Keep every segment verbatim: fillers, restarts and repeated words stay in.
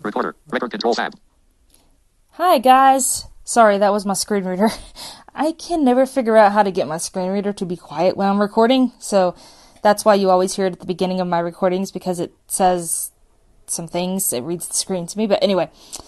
Recorder. Record control tab. Hi guys. Sorry, that was my screen reader. I can never figure out how to get my screen reader to be quiet when I'm recording, so that's why you always hear it at the beginning of my recordings, because it says some things, it reads the screen to me. But anyway,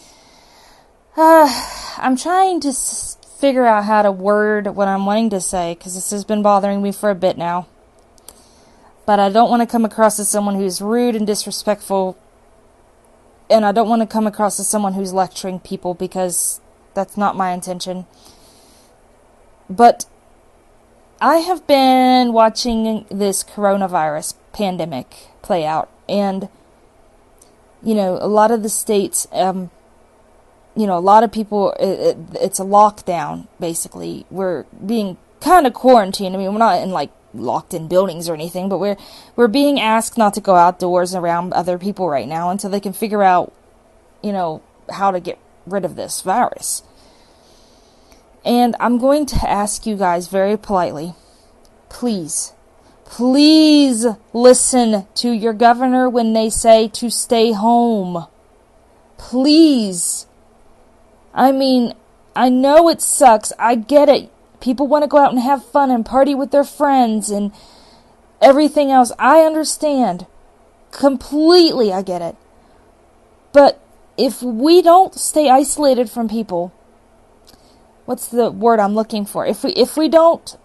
uh, I'm trying to s- figure out how to word what I'm wanting to say, because this has been bothering me for a bit now. But I don't want to come across as someone who's rude and disrespectful, and I don't want to come across as someone who's lecturing people, because that's not my intention. But I have been watching this coronavirus pandemic play out, and, you know, a lot of the states, um, you know, a lot of people, it, it, it's a lockdown, basically. We're being kind of quarantined. I mean, we're not in, like, locked in buildings or anything, but we're we're being asked not to go outdoors around other people right now until they can figure out, you know, how to get rid of this virus. And I'm going to ask you guys very politely, please, please listen to your governor when they say to stay home. Please. I mean, I know it sucks. I get it. People want to go out and have fun and party with their friends and everything else. I understand. Completely, I get it. But if we don't stay isolated from people, what's the word I'm looking for? If we if we don't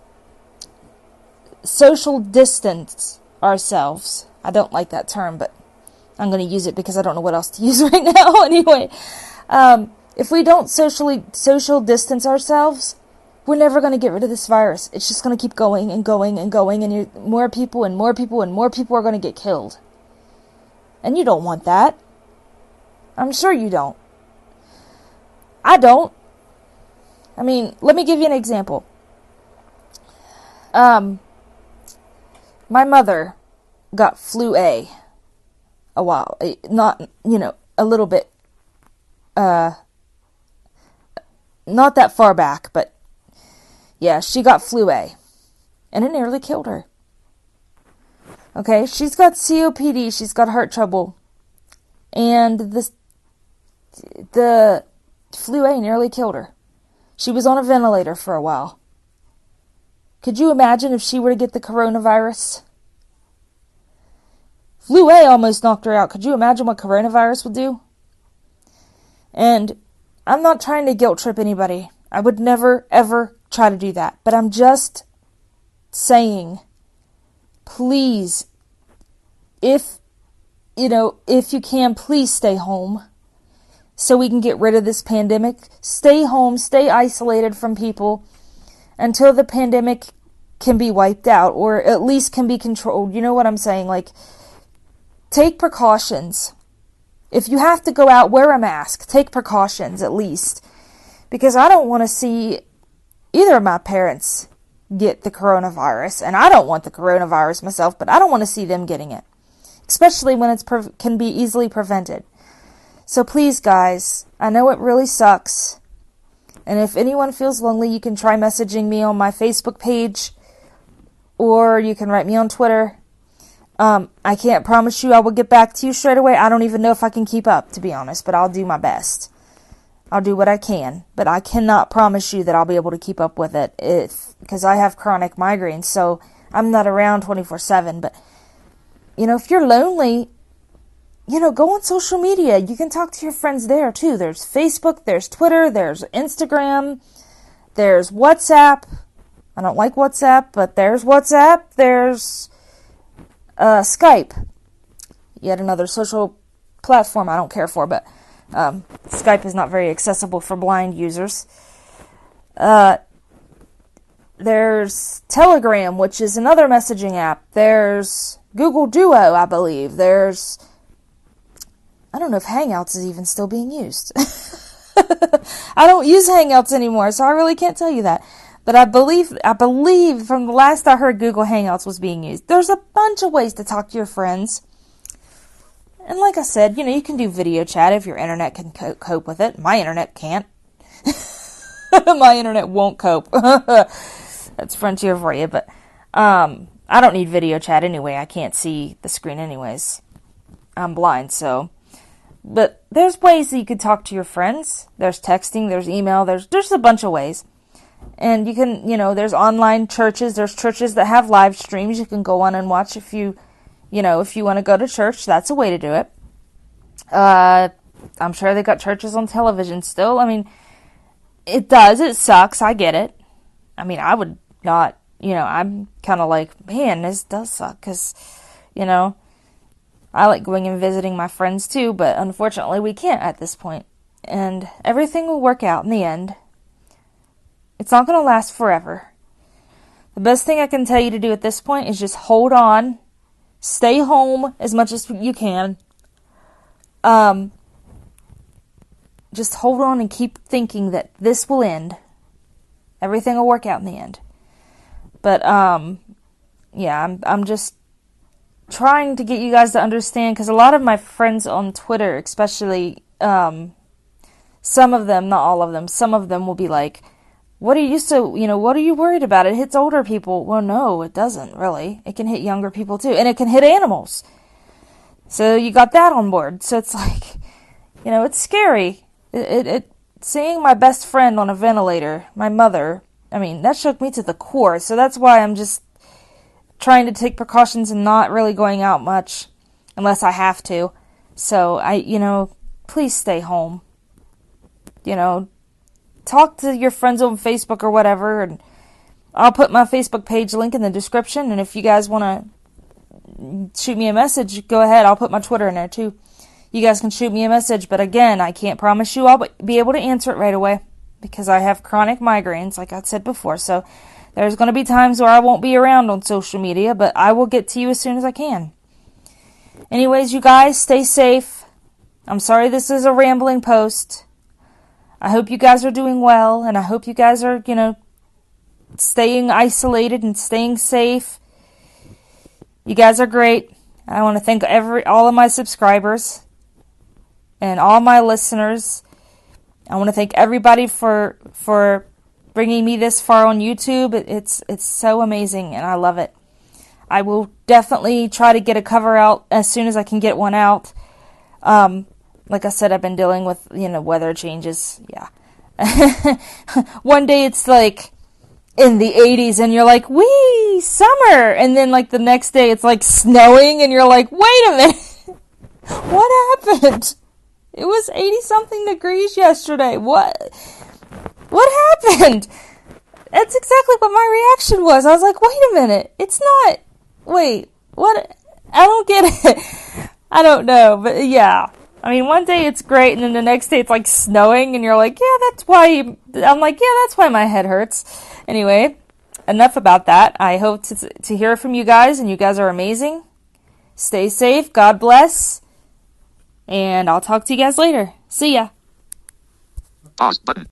social distance ourselves, I don't like that term, but I'm going to use it because I don't know what else to use right now. Anyway, um, if we don't socially social distance ourselves, we're never going to get rid of this virus. It's just going to keep going and going and going, and you, more people and more people and more people are going to get killed. And you don't want that. I'm sure you don't. I don't. I mean, let me give you an example. Um, my mother got flu A a while, not, you know, a little bit, uh, not that far back, but yeah, she got flu A, and it nearly killed her. Okay, she's got C O P D, she's got heart trouble, and this, the flu A nearly killed her. She was on a ventilator for a while. Could you imagine if she were to get the coronavirus? Flu A almost knocked her out. Could you imagine what coronavirus would do? And I'm not trying to guilt trip anybody. I would never, ever try to do that. But I'm just saying, please, if, you know, if you can, please stay home so we can get rid of this pandemic. Stay home, stay isolated from people until the pandemic can be wiped out, or at least can be controlled. You know what I'm saying? Like, take precautions. If you have to go out, wear a mask. Take precautions, at least. Because I don't want to see either of my parents get the coronavirus, and I don't want the coronavirus myself, but I don't want to see them getting it, especially when it pre- can be easily prevented. So please, guys, I know it really sucks, and if anyone feels lonely, you can try messaging me on my Facebook page, or you can write me on Twitter. Um, I can't promise you I will get back to you straight away. I don't even know if I can keep up, to be honest, but I'll do my best. I'll do what I can, but I cannot promise you that I'll be able to keep up with it, if, because I have chronic migraines, so I'm not around twenty-four seven, but, you know, if you're lonely, you know, go on social media. You can talk to your friends there, too. There's Facebook, there's Twitter, there's Instagram, there's WhatsApp. I don't like WhatsApp, but there's WhatsApp, there's uh, Skype. Yet another social platform I don't care for, but um, Skype is not very accessible for blind users. Uh, there's Telegram, which is another messaging app. There's Google Duo, I believe. There's, I don't know if Hangouts is even still being used. I don't use Hangouts anymore, so I really can't tell you that. But I believe, I believe from the last I heard, Google Hangouts was being used. There's a bunch of ways to talk to your friends. And like I said, you know, you can do video chat if your internet can co- cope with it. My internet can't. My internet won't cope. That's Frontier for you, but um, I don't need video chat anyway. I can't see the screen anyways. I'm blind, so But there's ways that you could talk to your friends. There's texting, there's email, there's there's a bunch of ways. And you can, you know, there's online churches, there's churches that have live streams you can go on and watch if you, you know, if you want to go to church, that's a way to do it. Uh, I'm sure they got churches on television still. I mean, it does, it sucks, I get it. I mean, I would not, you know, I'm kind of like, man, this does suck, because, you know, I like going and visiting my friends too, but unfortunately we can't at this point. And everything will work out in the end. It's not going to last forever. The best thing I can tell you to do at this point is just hold on. Stay home as much as you can. Um, just hold on and keep thinking that this will end. Everything will work out in the end. But, um, yeah, I'm, I'm just trying to get you guys to understand, because a lot of my friends on Twitter, especially, um, some of them, not all of them, some of them will be like, what are you so, you know, what are you worried about? It hits older people. Well, no, it doesn't really. It can hit younger people too. And it can hit animals. So you got that on board. So it's like, you know, it's scary. It, it, it seeing my best friend on a ventilator, my mother, I mean, that shook me to the core. So that's why I'm just trying to take precautions and not really going out much unless I have to. So I, you know, please stay home. You know, talk to your friends on Facebook or whatever, and I'll put my Facebook page link in the description, and if you guys want to shoot me a message, go ahead. I'll put my Twitter in there too. You guys can shoot me a message, but again, I can't promise you I'll be able to answer it right away because I have chronic migraines, like I said before, so there's going to be times where I won't be around on social media, but I will get to you as soon as I can. Anyways, you guys, stay safe. I'm sorry this is a rambling post. I hope you guys are doing well, and I hope you guys are, you know, staying isolated and staying safe. You guys are great. I want to thank every all of my subscribers and all my listeners. I want to thank everybody for for bringing me this far on YouTube. It, it's it's so amazing, and I love it. I will definitely try to get a cover out as soon as I can get one out. Um, like I said, I've been dealing with, you know, weather changes. Yeah. One day it's like in the eighties and you're like, wee, summer. And then like the next day it's like snowing and you're like, wait a minute. What happened? It was eighty something degrees yesterday. What? What happened? That's exactly what my reaction was. I was like, wait a minute. It's not. Wait, what? I don't get it. I don't know, but yeah. I mean, one day it's great, and then the next day it's like snowing, and you're like, yeah, that's why. You... I'm like, yeah, that's why my head hurts. Anyway, enough about that. I hope to to hear from you guys, and you guys are amazing. Stay safe. God bless. And I'll talk to you guys later. See ya. Pause button.